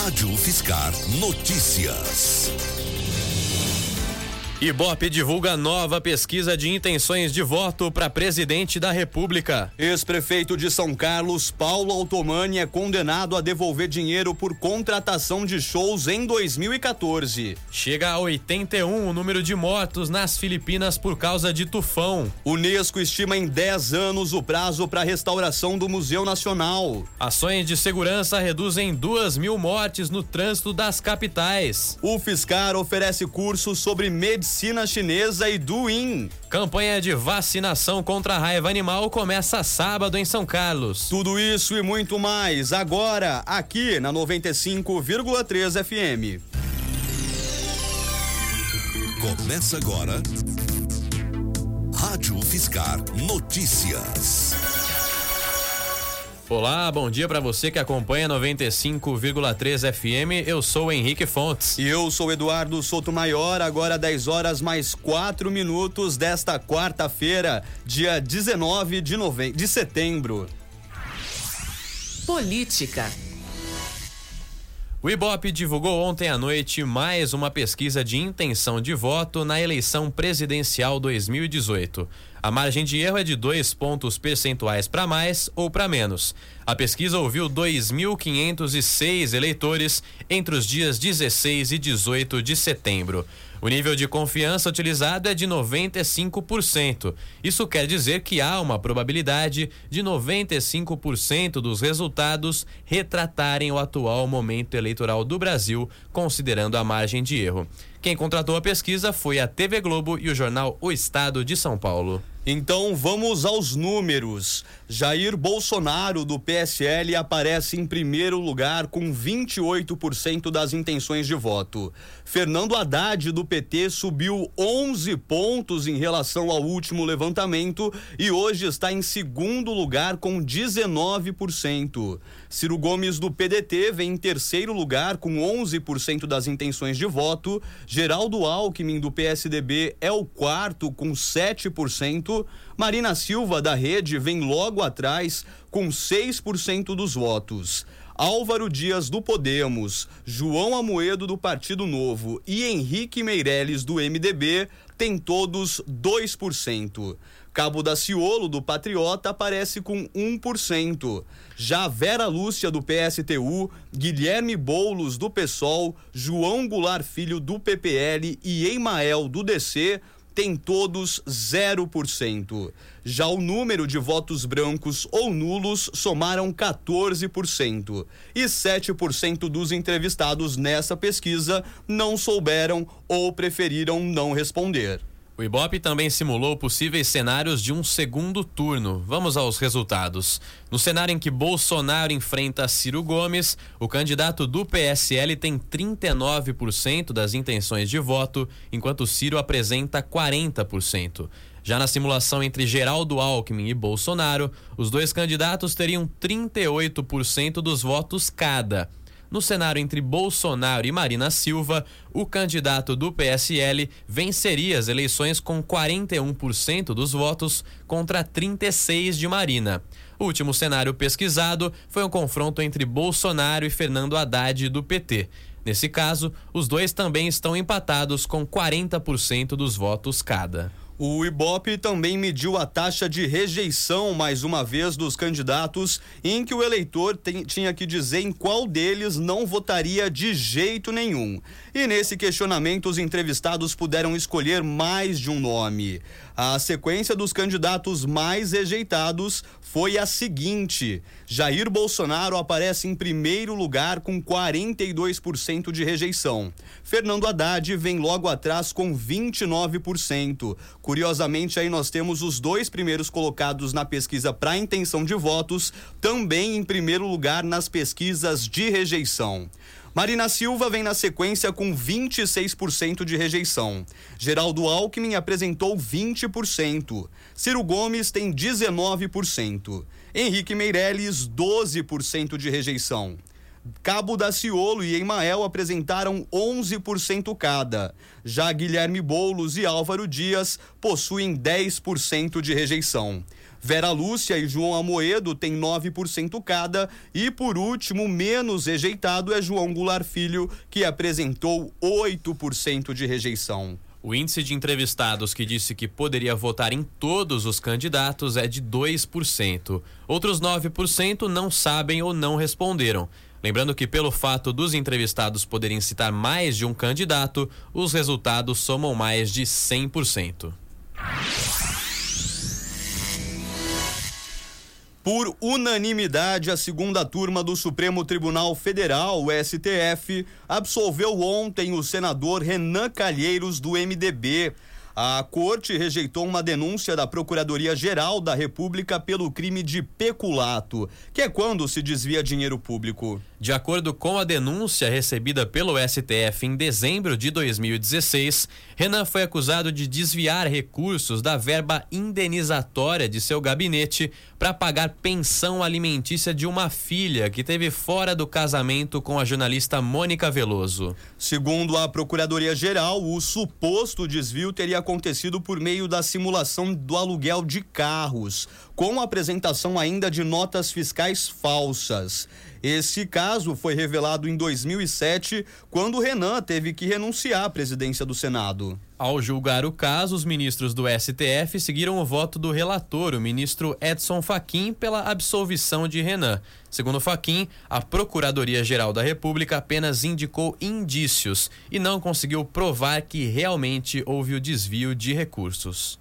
Rádio UFSCar Notícias. Ibope divulga nova pesquisa de intenções de voto para presidente da República. Ex-prefeito de São Carlos, Paulo Altomani, é condenado a devolver dinheiro por contratação de shows em 2014. Chega a 81 o número de mortos nas Filipinas por causa de tufão. Unesco estima em 10 anos o prazo para a restauração do Museu Nacional. Ações de segurança reduzem 2.000 mortes no trânsito das capitais. UFSCar oferece cursos sobre medicina chinesa e Douyin. Campanha de vacinação contra a raiva animal começa sábado em São Carlos. Tudo isso e muito mais agora aqui na 95,3 FM. Começa agora Rádio UFSCar Notícias. Olá, bom dia para você que acompanha 95,3 FM. Eu sou o Henrique Fontes. E eu sou Eduardo Sotomayor. Agora 10 horas mais 4 minutos desta quarta-feira, dia 19 de setembro. Política. O Ibope divulgou ontem à noite mais uma pesquisa de intenção de voto na eleição presidencial 2018. A margem de erro é de 2 pontos percentuais para mais ou para menos. A pesquisa ouviu 2.506 eleitores entre os dias 16 e 18 de setembro. O nível de confiança utilizado é de 95%. Isso quer dizer que há uma probabilidade de 95% dos resultados retratarem o atual momento eleitoral do Brasil, considerando a margem de erro. Quem contratou a pesquisa foi a TV Globo e o jornal O Estado de São Paulo. Então vamos aos números. Jair Bolsonaro, do PSL, aparece em primeiro lugar com 28% das intenções de voto. Fernando Haddad, do PT, subiu 11 pontos em relação ao último levantamento e hoje está em segundo lugar com 19%. Ciro Gomes, do PDT, vem em terceiro lugar com 11% das intenções de voto. Geraldo Alckmin, do PSDB, é o quarto com 7%. Marina Silva, da Rede, vem logo atrás com 6% dos votos. Álvaro Dias, do Podemos, João Amoedo, do Partido Novo e Henrique Meirelles, do MDB, têm todos 2%. Cabo Daciolo, do Patriota, aparece com 1%. Já Vera Lúcia, do PSTU, Guilherme Boulos, do PSOL, João Goulart Filho, do PPL e Emael, do DC, tem todos 0%. Já o número de votos brancos ou nulos somaram 14%. E 7% dos entrevistados nessa pesquisa não souberam ou preferiram não responder. O Ibope também simulou possíveis cenários de um segundo turno. Vamos aos resultados. No cenário em que Bolsonaro enfrenta Ciro Gomes, o candidato do PSL tem 39% das intenções de voto, enquanto Ciro apresenta 40%. Já na simulação entre Geraldo Alckmin e Bolsonaro, os dois candidatos teriam 38% dos votos cada. No cenário entre Bolsonaro e Marina Silva, o candidato do PSL venceria as eleições com 41% dos votos contra 36% de Marina. O último cenário pesquisado foi um confronto entre Bolsonaro e Fernando Haddad, do PT. Nesse caso, os dois também estão empatados com 40% dos votos cada. O Ibope também mediu a taxa de rejeição, mais uma vez, dos candidatos, em que o eleitor tinha que dizer em qual deles não votaria de jeito nenhum. E nesse questionamento, os entrevistados puderam escolher mais de um nome. A sequência dos candidatos mais rejeitados foi a seguinte: Jair Bolsonaro aparece em primeiro lugar com 42% de rejeição. Fernando Haddad vem logo atrás com 29%. Curiosamente, aí nós temos os dois primeiros colocados na pesquisa para intenção de votos, também em primeiro lugar nas pesquisas de rejeição. Marina Silva vem na sequência com 26% de rejeição. Geraldo Alckmin apresentou 20%. Ciro Gomes tem 19%. Henrique Meirelles, 12% de rejeição. Cabo Daciolo e Emael apresentaram 11% cada. Já Guilherme Boulos e Álvaro Dias possuem 10% de rejeição. Vera Lúcia e João Amoedo têm 9% cada e, por último, menos rejeitado é João Goulart Filho, que apresentou 8% de rejeição. O índice de entrevistados que disse que poderia votar em todos os candidatos é de 2%. Outros 9% não sabem ou não responderam. Lembrando que, pelo fato dos entrevistados poderem citar mais de um candidato, os resultados somam mais de 100%. Por unanimidade, a segunda turma do Supremo Tribunal Federal, o STF, absolveu ontem o senador Renan Calheiros, do MDB. A corte rejeitou uma denúncia da Procuradoria-Geral da República pelo crime de peculato, que é quando se desvia dinheiro público. De acordo com a denúncia recebida pelo STF em dezembro de 2016, Renan foi acusado de desviar recursos da verba indenizatória de seu gabinete para pagar pensão alimentícia de uma filha que teve fora do casamento com a jornalista Mônica Veloso. Segundo a Procuradoria-Geral, o suposto desvio teria acontecido por meio da simulação do aluguel de carros, com a apresentação ainda de notas fiscais falsas. Esse caso foi revelado em 2007, quando Renan teve que renunciar à presidência do Senado. Ao julgar o caso, os ministros do STF seguiram o voto do relator, o ministro Edson Fachin, pela absolvição de Renan. Segundo Fachin, a Procuradoria-Geral da República apenas indicou indícios e não conseguiu provar que realmente houve o desvio de recursos.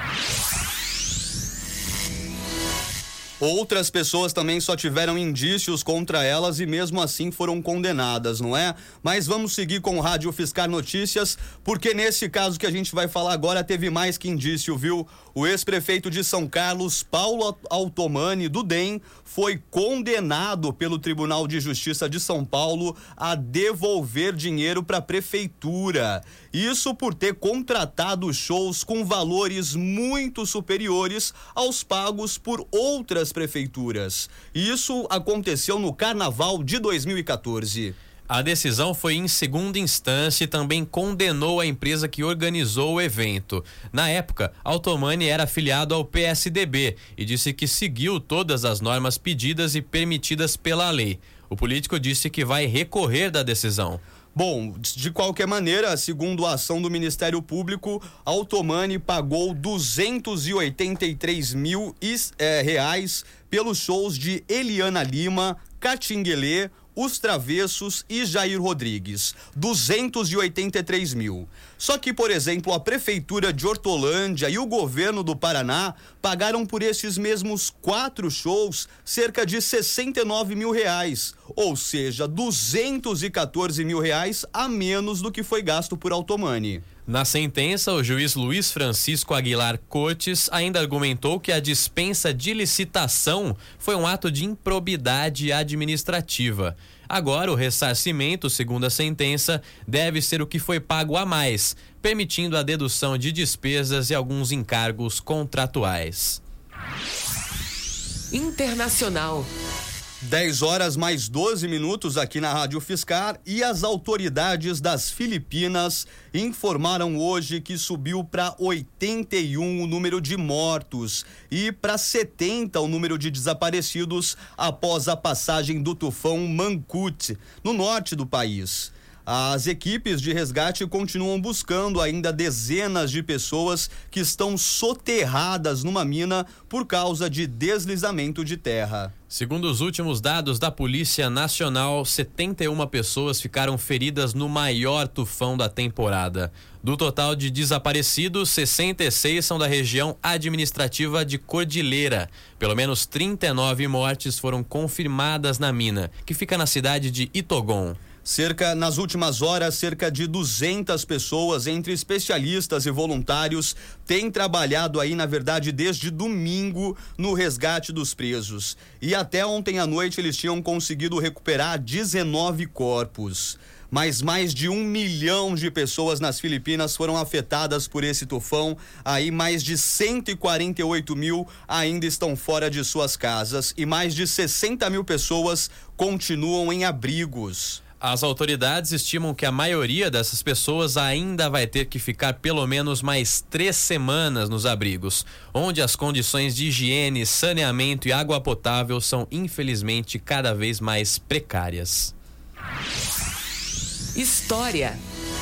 Outras pessoas também só tiveram indícios contra elas e mesmo assim foram condenadas, não é? Mas vamos seguir com o Rádio Fiscar Notícias, porque nesse caso que a gente vai falar agora teve mais que indício, viu? O ex-prefeito de São Carlos, Paulo Altomani, do DEM, foi condenado pelo Tribunal de Justiça de São Paulo a devolver dinheiro para a prefeitura. Isso por ter contratado shows com valores muito superiores aos pagos por outras prefeituras. Isso aconteceu no Carnaval de 2014. A decisão foi em segunda instância e também condenou a empresa que organizou o evento. Na época, Altomani era afiliado ao PSDB e disse que seguiu todas as normas pedidas e permitidas pela lei. O político disse que vai recorrer da decisão. Bom, de qualquer maneira, segundo a ação do Ministério Público, Altomani pagou 283 mil reais pelos shows de Eliana Lima, Catinguelê, Os Travessos e Jair Rodrigues, 283 mil. Só que, por exemplo, a Prefeitura de Hortolândia e o Governo do Paraná pagaram por esses mesmos 4 shows cerca de 69 mil reais, ou seja, 214 mil reais a menos do que foi gasto por Altomani. Na sentença, o juiz Luiz Francisco Aguilar Cotes ainda argumentou que a dispensa de licitação foi um ato de improbidade administrativa. Agora, o ressarcimento, segundo a sentença, deve ser o que foi pago a mais, permitindo a dedução de despesas e alguns encargos contratuais. Internacional. 10 horas mais 12 minutos aqui na Rádio Fiscar e as autoridades das Filipinas informaram hoje que subiu para 81 o número de mortos e para 70 o número de desaparecidos após a passagem do tufão Mangkhut no norte do país. As equipes de resgate continuam buscando ainda dezenas de pessoas que estão soterradas numa mina por causa de deslizamento de terra. Segundo os últimos dados da Polícia Nacional, 71 pessoas ficaram feridas no maior tufão da temporada. Do total de desaparecidos, 66 são da região administrativa de Cordilheira. Pelo menos 39 mortes foram confirmadas na mina, que fica na cidade de Itogon. Nas últimas horas, cerca de 200 pessoas, entre especialistas e voluntários, têm trabalhado aí, na verdade, desde domingo no resgate dos presos. E até ontem à noite eles tinham conseguido recuperar 19 corpos. Mas mais de 1 milhão de pessoas nas Filipinas foram afetadas por esse tufão. Aí mais de 148 mil ainda estão fora de suas casas e mais de 60 mil pessoas continuam em abrigos. As autoridades estimam que a maioria dessas pessoas ainda vai ter que ficar pelo menos mais 3 semanas nos abrigos, onde as condições de higiene, saneamento e água potável são infelizmente cada vez mais precárias. História.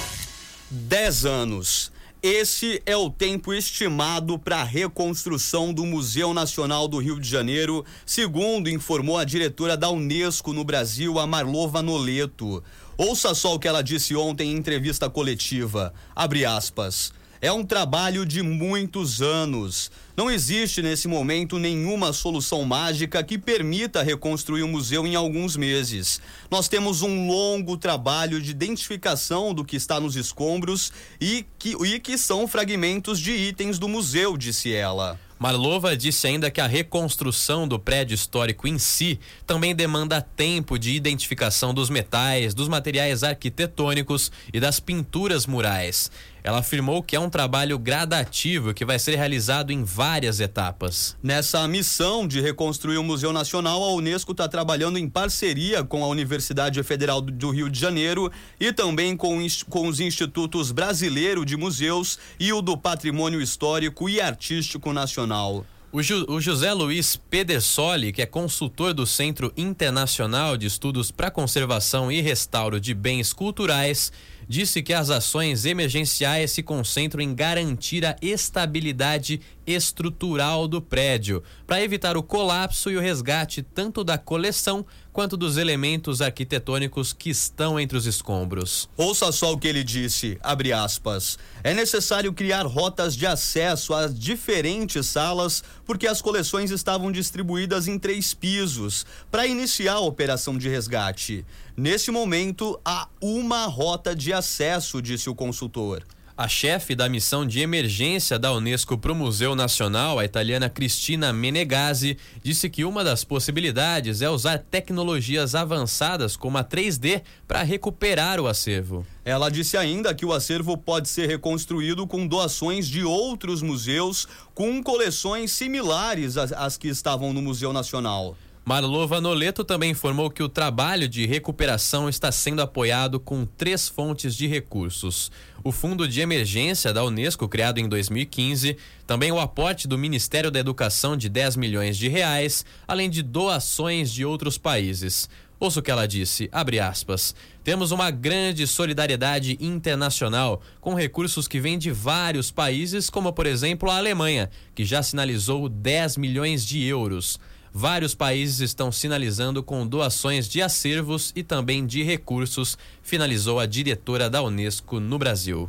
10 anos. Esse é o tempo estimado para a reconstrução do Museu Nacional do Rio de Janeiro, segundo informou a diretora da Unesco no Brasil, a Marlova Noleto. Ouça só o que ela disse ontem em entrevista coletiva. Abre aspas. É um trabalho de muitos anos. Não existe nesse momento nenhuma solução mágica que permita reconstruir o museu em alguns meses. Nós temos um longo trabalho de identificação do que está nos escombros e que são fragmentos de itens do museu, disse ela. Marlova disse ainda que a reconstrução do prédio histórico em si também demanda tempo de identificação dos metais, dos materiais arquitetônicos e das pinturas murais. Ela afirmou que é um trabalho gradativo que vai ser realizado em várias etapas. Nessa missão de reconstruir o Museu Nacional, a Unesco está trabalhando em parceria com a Universidade Federal do Rio de Janeiro e também com os Institutos Brasileiro de Museus e o do Patrimônio Histórico e Artístico Nacional. O José Luiz Pedersoli, que é consultor do Centro Internacional de Estudos para Conservação e Restauro de Bens Culturais, disse que as ações emergenciais se concentram em garantir a estabilidade estrutural do prédio, para evitar o colapso e o resgate tanto da coleção quanto dos elementos arquitetônicos que estão entre os escombros. Ouça só o que ele disse, abre aspas. É necessário criar rotas de acesso às diferentes salas, porque as coleções estavam distribuídas em 3 pisos, para iniciar a operação de resgate. Nesse momento, há uma rota de acesso, disse o consultor. A chefe da missão de emergência da Unesco para o Museu Nacional, a italiana Cristina Menegazzi, disse que uma das possibilidades é usar tecnologias avançadas como a 3D para recuperar o acervo. Ela disse ainda que o acervo pode ser reconstruído com doações de outros museus com coleções similares às que estavam no Museu Nacional. Marlova Noleto também informou que o trabalho de recuperação está sendo apoiado com 3 fontes de recursos. O Fundo de Emergência da Unesco, criado em 2015, também o aporte do Ministério da Educação de 10 milhões de reais, além de doações de outros países. Ouça o que ela disse, abre aspas. Temos uma grande solidariedade internacional com recursos que vêm de vários países, como por exemplo a Alemanha, que já sinalizou 10 milhões de euros. Vários países estão sinalizando com doações de acervos e também de recursos, finalizou a diretora da Unesco no Brasil.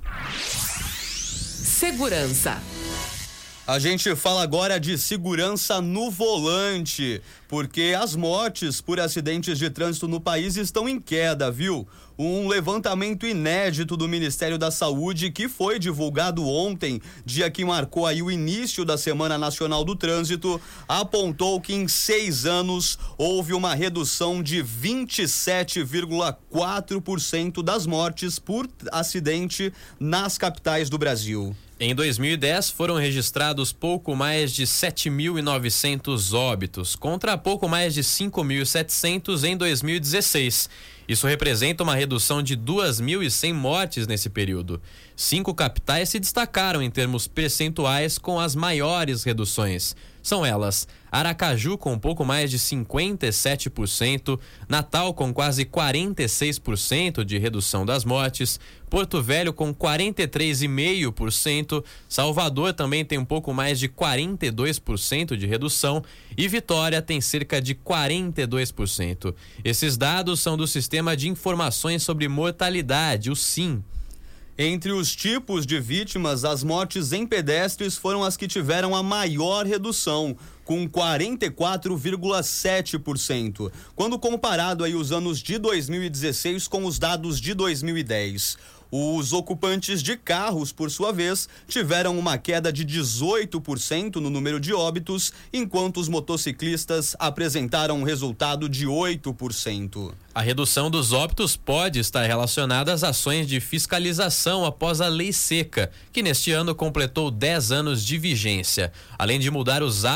Segurança. A gente fala agora de segurança no volante, porque as mortes por acidentes de trânsito no país estão em queda, viu? Um levantamento inédito do Ministério da Saúde, que foi divulgado ontem, dia que marcou aí o início da Semana Nacional do Trânsito, apontou que em 6 anos houve uma redução de 27,4% das mortes por acidente nas capitais do Brasil. Em 2010, foram registrados pouco mais de 7.900 óbitos, contra pouco mais de 5.700 em 2016. Isso representa uma redução de 2.100 mortes nesse período. 5 capitais se destacaram em termos percentuais com as maiores reduções. São elas: Aracaju com pouco mais de 57%, Natal com quase 46% de redução das mortes, Porto Velho com 43,5%, Salvador também tem um pouco mais de 42% de redução e Vitória tem cerca de 42%. Esses dados são do Sistema de Informações sobre Mortalidade, o SIM. Entre os tipos de vítimas, as mortes em pedestres foram as que tiveram a maior redução, com 44,7%, quando comparado aí os anos de 2016 com os dados de 2010. Os ocupantes de carros, por sua vez, tiveram uma queda de 18% no número de óbitos, enquanto os motociclistas apresentaram um resultado de 8%. A redução dos óbitos pode estar relacionada às ações de fiscalização após a Lei Seca, que neste ano completou 10 anos de vigência. Além de mudar os hábitos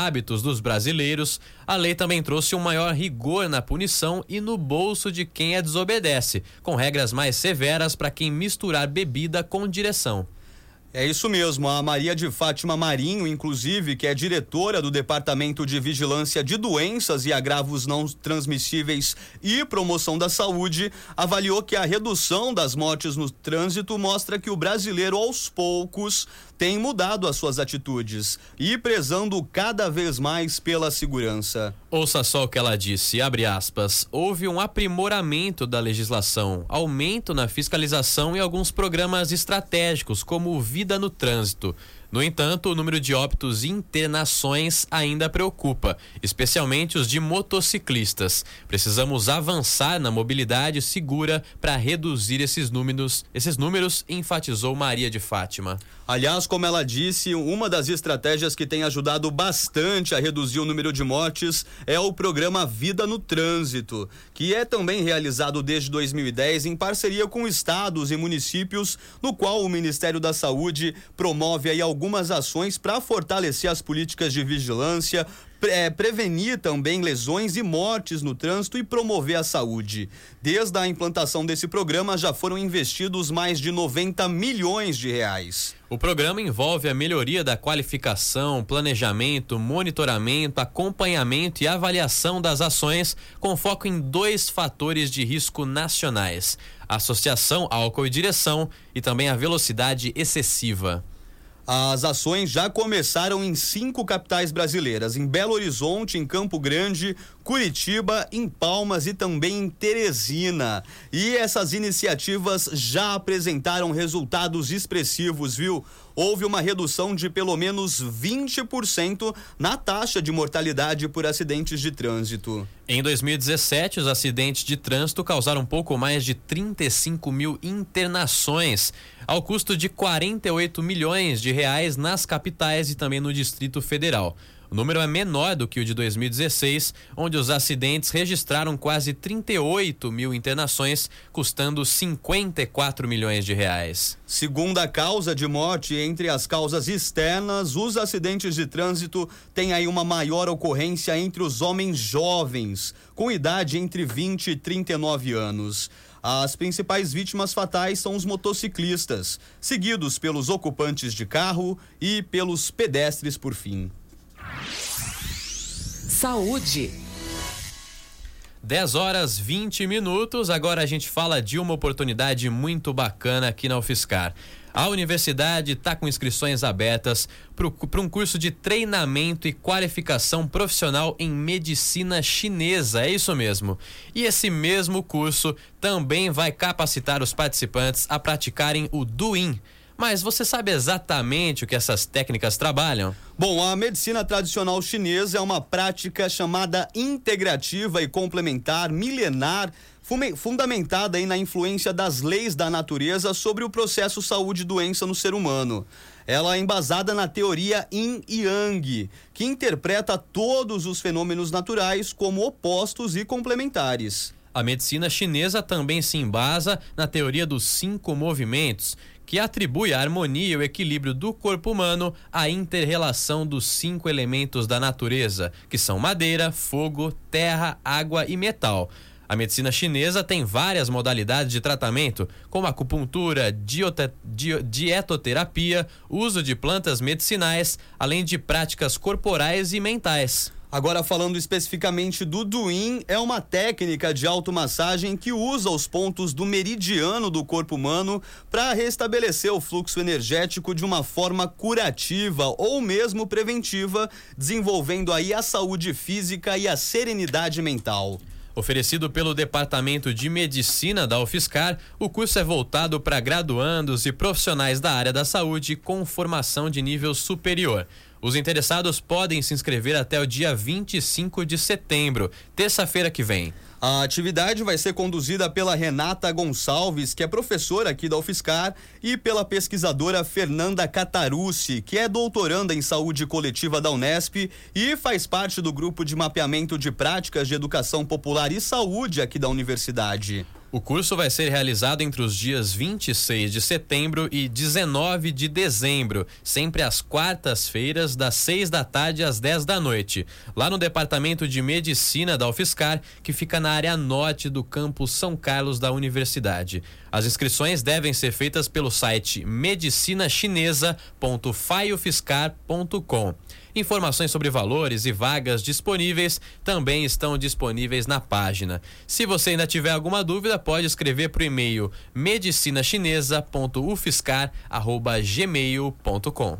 dos brasileiros, a lei também trouxe um maior rigor na punição e no bolso de quem a desobedece, com regras mais severas para quem misturar bebida com direção. É isso mesmo, a Maria de Fátima Marinho, inclusive, que é diretora do Departamento de Vigilância de Doenças e Agravos Não Transmissíveis e Promoção da Saúde, avaliou que a redução das mortes no trânsito mostra que o brasileiro, aos poucos, tem mudado as suas atitudes e prezando cada vez mais pela segurança. Ouça só o que ela disse, abre aspas, houve um aprimoramento da legislação, aumento na fiscalização e alguns programas estratégicos, como o Vida no Trânsito. No entanto, o número de óbitos e internações ainda preocupa, especialmente os de motociclistas. Precisamos avançar na mobilidade segura para reduzir esses números, enfatizou Maria de Fátima. Aliás, como ela disse, uma das estratégias que tem ajudado bastante a reduzir o número de mortes é o programa Vida no Trânsito, que é também realizado desde 2010 em parceria com estados e municípios, no qual o Ministério da Saúde promove aí algumas ações para fortalecer as políticas de vigilância, prevenir também lesões e mortes no trânsito e promover a saúde. Desde a implantação desse programa já foram investidos mais de 90 milhões de reais. O programa envolve a melhoria da qualificação, planejamento, monitoramento, acompanhamento e avaliação das ações com foco em 2 fatores de risco nacionais: a associação álcool e direção e também a velocidade excessiva. As ações já começaram em 5 capitais brasileiras, em Belo Horizonte, em Campo Grande, Curitiba, em Palmas e também em Teresina. E essas iniciativas já apresentaram resultados expressivos, viu? Houve uma redução de pelo menos 20% na taxa de mortalidade por acidentes de trânsito. Em 2017, os acidentes de trânsito causaram um pouco mais de 35 mil internações, ao custo de 48 milhões de reais nas capitais e também no Distrito Federal. O número é menor do que o de 2016, onde os acidentes registraram quase 38 mil internações, custando 54 milhões de reais. Segunda causa de morte entre as causas externas, os acidentes de trânsito têm aí uma maior ocorrência entre os homens jovens, com idade entre 20 e 39 anos. As principais vítimas fatais são os motociclistas, seguidos pelos ocupantes de carro e pelos pedestres por fim. Saúde. 10h20. Agora a gente fala de uma oportunidade muito bacana aqui na UFSCar. A universidade está com inscrições abertas para um curso de treinamento e qualificação profissional em medicina chinesa, é isso mesmo. E esse mesmo curso também vai capacitar os participantes a praticarem o Douyin. Mas você sabe exatamente o que essas técnicas trabalham? Bom, a medicina tradicional chinesa é uma prática chamada integrativa e complementar, milenar, fundamentada aí na influência das leis da natureza sobre o processo saúde e doença no ser humano. Ela é embasada na teoria Yin e Yang, que interpreta todos os fenômenos naturais como opostos e complementares. A medicina chinesa também se embasa na teoria dos 5 movimentos, que atribui a harmonia e o equilíbrio do corpo humano à inter-relação dos 5 elementos da natureza, que são madeira, fogo, terra, água e metal. A medicina chinesa tem várias modalidades de tratamento, como acupuntura, dietoterapia, uso de plantas medicinais, além de práticas corporais e mentais. Agora, falando especificamente do Douyin, é uma técnica de automassagem que usa os pontos do meridiano do corpo humano para restabelecer o fluxo energético de uma forma curativa ou mesmo preventiva, desenvolvendo aí a saúde física e a serenidade mental. Oferecido pelo Departamento de Medicina da UFSCar, o curso é voltado para graduandos e profissionais da área da saúde com formação de nível superior. Os interessados podem se inscrever até o dia 25 de setembro, terça-feira que vem. A atividade vai ser conduzida pela Renata Gonçalves, que é professora aqui da UFSCar, e pela pesquisadora Fernanda Catarucci, que é doutoranda em saúde coletiva da Unesp e faz parte do grupo de mapeamento de práticas de educação popular e saúde aqui da universidade. O curso vai ser realizado entre os dias 26 de setembro e 19 de dezembro, sempre às quartas-feiras, das 6 da tarde às 10 da noite, lá no Departamento de Medicina da UFSCar, que fica na área norte do campus São Carlos da Universidade. As inscrições devem ser feitas pelo site medicinachinesa.faiufscar.com. Informações sobre valores e vagas disponíveis também estão disponíveis na página. Se você ainda tiver alguma dúvida, pode escrever para o e-mail medicinachinesa.ufscar@gmail.com.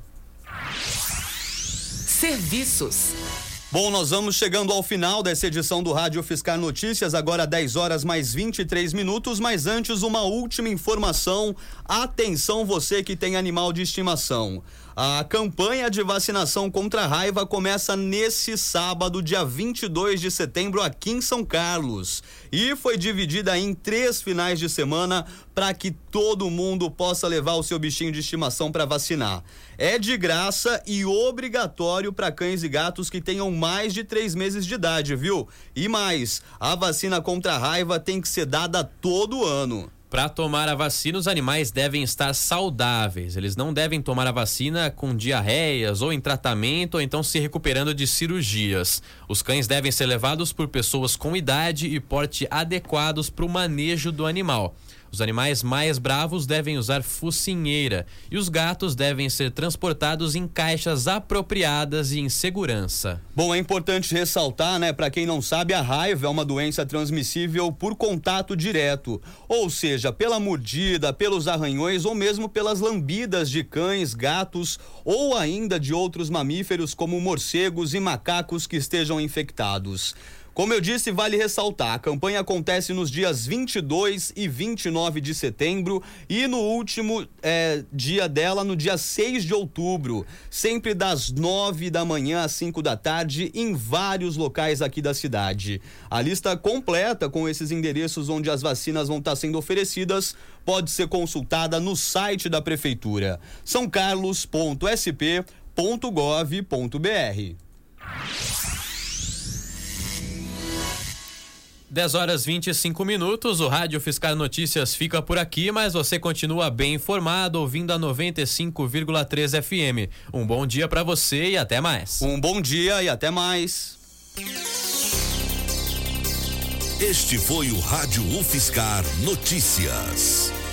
Serviços. Bom, nós vamos chegando ao final dessa edição do Rádio UFSCar Notícias, agora 10 horas mais 23 minutos, mas antes uma última informação. Atenção você que tem animal de estimação. A campanha de vacinação contra a raiva começa nesse sábado, dia 22 de setembro, aqui em São Carlos. E foi dividida em 3 finais de semana para que todo mundo possa levar o seu bichinho de estimação para vacinar. É de graça e obrigatório para cães e gatos que tenham mais de 3 meses de idade, viu? E mais, a vacina contra a raiva tem que ser dada todo ano. Para tomar a vacina, os animais devem estar saudáveis. Eles não devem tomar a vacina com diarreias ou em tratamento ou então se recuperando de cirurgias. Os cães devem ser levados por pessoas com idade e porte adequados para o manejo do animal. Os animais mais bravos devem usar focinheira e os gatos devem ser transportados em caixas apropriadas e em segurança. Bom, é importante ressaltar, né, para quem não sabe, a raiva é uma doença transmissível por contato direto, ou seja, pela mordida, pelos arranhões ou mesmo pelas lambidas de cães, gatos ou ainda de outros mamíferos como morcegos e macacos que estejam infectados. Como eu disse, vale ressaltar, a campanha acontece nos dias 22 e 29 de setembro e no último dia dela, no dia 6 de outubro, sempre das 9 da manhã às 5 da tarde, em vários locais aqui da cidade. A lista completa com esses endereços onde as vacinas vão estar sendo oferecidas pode ser consultada no site da Prefeitura, sãocarlos.sp.gov.br. 10 horas 25 minutos, o Rádio UFSCar Notícias fica por aqui, mas você continua bem informado ouvindo a 95,3 FM. Um bom dia para você e até mais. Um bom dia e até mais. Este foi o Rádio UFSCar Notícias.